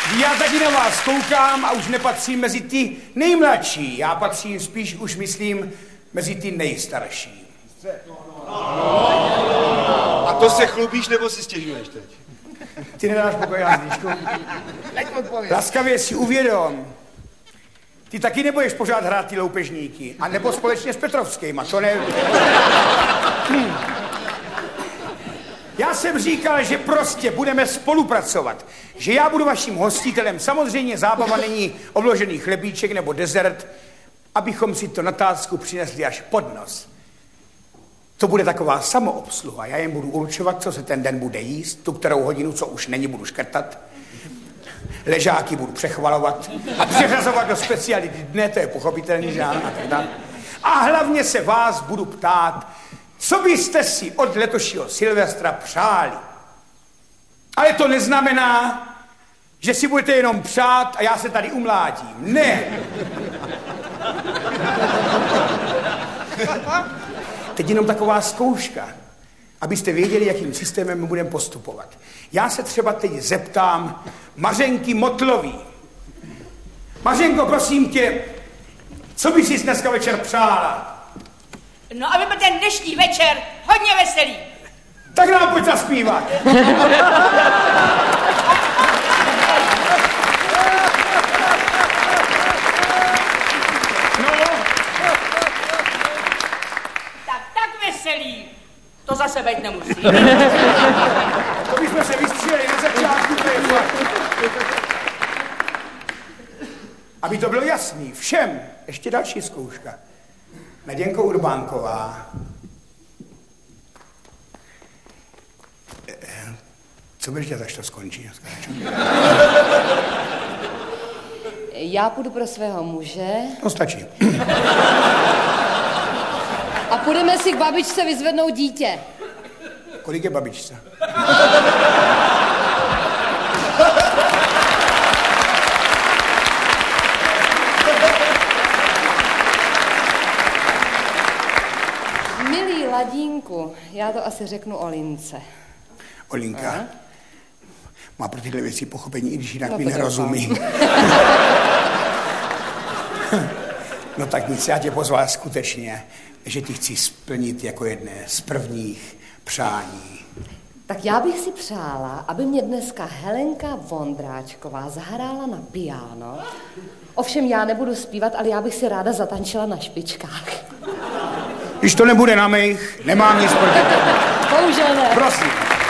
Já taky na vás koukám a už nepatřím mezi ty nejmladší. Já patřím spíš, už myslím, mezi ty nejstarší. A to se chlubíš, nebo si stěžuješ teď? Ty nedáš pokoj, Hanzlíčku. Laskavě si uvědom. Ty taky nebudeš pořád hrát ty loupežníky. A nebo společně s Petrovskýma, to ne... Já jsem říkal, že prostě budeme spolupracovat. Že já budu vaším hostitelem. Samozřejmě zábava není obložený chlebíček nebo dezert, abychom si to na tácku přinesli až pod nos. To bude taková samoobsluha. Já jim budu určovat, co se ten den bude jíst, tu kterou hodinu, co už není, budu škrtat. Ležáky budu přechvalovat a přeřazovat do speciality dne, to je pochopitelný, že ano. A hlavně se vás budu ptát, co byste si od letošního Silvestra přáli. Ale to neznamená, že si budete jenom přát a já se tady umlátím. Ne. Teď jenom taková zkouška, abyste věděli, jakým systémem my budeme postupovat. Já se třeba teď zeptám Mařenky Motlový. Mařenko, prosím tě, co bys si dneska večer přála? No, aby byl ten dnešní večer hodně veselý. Tak nám pojď zaspívat. Tak veselý. To zase být nemusí. To bychom se vystříleli na začátku, to je fakt. Aby to bylo jasný všem, ještě další zkouška. Naděnko Urbánková. Co budeš dělat, až to skončí? Já půjdu pro svého muže. No stačí. A půjdeme si k babičce vyzvednout dítě. Kolik je babičce? Milý Ladínku, já to asi řeknu Olince. Olinka? Aha. Má pro tyhle věci pochopení, i když jinak No mi to nerozumí. No tak nic, já tě pozval skutečně, že ti chci splnit jako jedné z prvních přání. Tak já bych si přála, aby mě dneska Helenka Vondráčková zahrála na piano. Ovšem já nebudu zpívat, ale já bych si ráda zatančila na špičkách. Když to nebude na mých, nemám nic proti tomu. Bohužel ne. Prosím.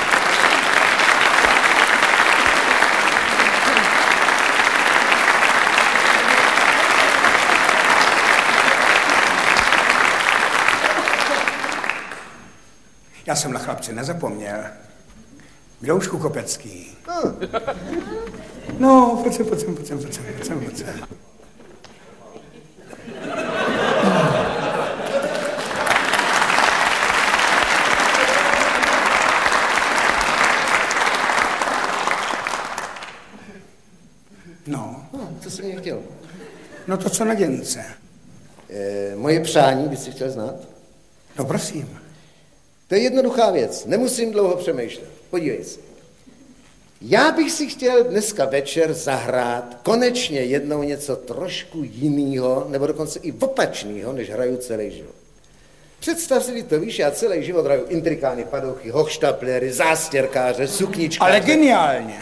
Já jsem na chlapce nezapomněl. Miloušku Kopecký. No, pojď sem. No. Co jsi mě chtěl? No to, co na děnce. Moje přání, bys si chtěl znát? No prosím. To je jednoduchá věc, nemusím dlouho přemýšlet. Podívej se. Já bych si chtěl dneska večer zahrát konečně jednou něco trošku jinýho, nebo dokonce i opačného, než hraju celý život. Představ si, to víš, já celý život hraju intrikální padouchy, hochštaplery, zástěrkáře, sukničkáře. Ale geniálně.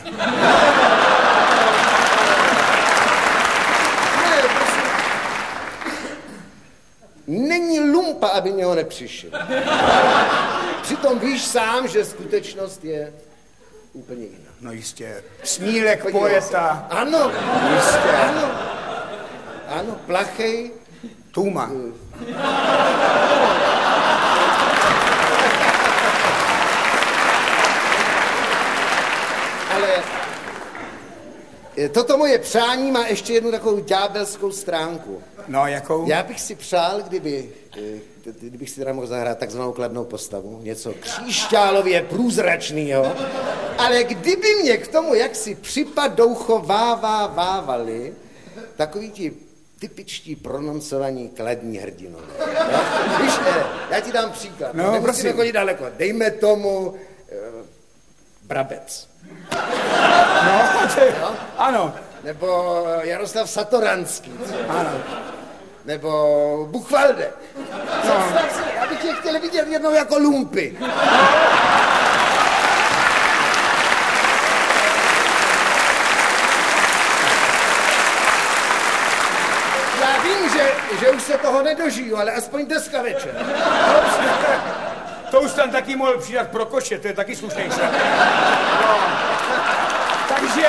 Není lumpa, aby mě ho nepřišel. Přitom víš sám, že skutečnost je úplně jiná. No jistě. Snílek poeta. Ano, jistě. Ano, plachej. Tuma. Ale toto moje přání má ještě jednu takovou ďábelskou stránku. No, jakou? Já bych si přál, kdybych si teda mohl zahrát takzvanou kladnou postavu, něco kříšťálově průzračného, ale kdyby mě k tomu jaksi připadouchovávávali takový ti typičtí prononcovaní kladní hrdinové. Víš, já ti dám příklad. No, nemusíme chodit daleko. Dejme tomu Brabec. No, Ano. Nebo Jaroslav Satoranský. Ano. Nebo Buchwalde. No. Já bych je chtěl vidět jednou jako lumpy. Já vím, že už se toho nedožiju, ale aspoň dneska večer. To už tam taky mohl přidat pro koše, to je taky slušný šat. No. Takže...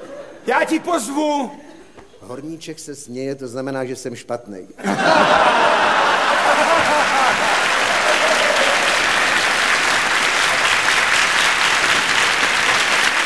Já ti pozvu. Horníček se směje, to znamená, že jsem špatnej.